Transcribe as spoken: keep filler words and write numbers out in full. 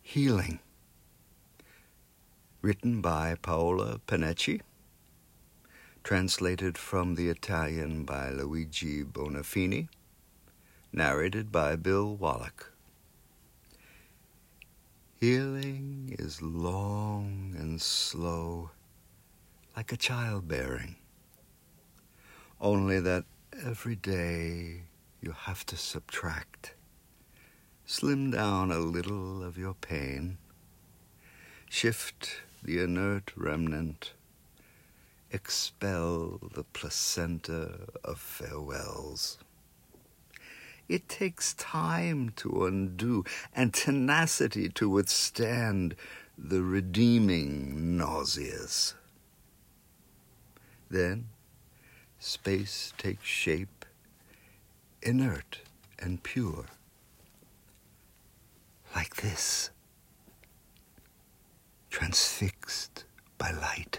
Healing, written by Paola Panecci, translated from the Italian by Luigi Bonafini, narrated by Bill Wallach. Healing is long and slow, like a childbearing, only that every day you have to subtract. Slim down a little of your pain, shift the inert remnant, expel the placenta of farewells. It takes time to undo and tenacity to withstand the redeeming nauseas. Then space takes shape, inert and pure. Like this, transfixed by light.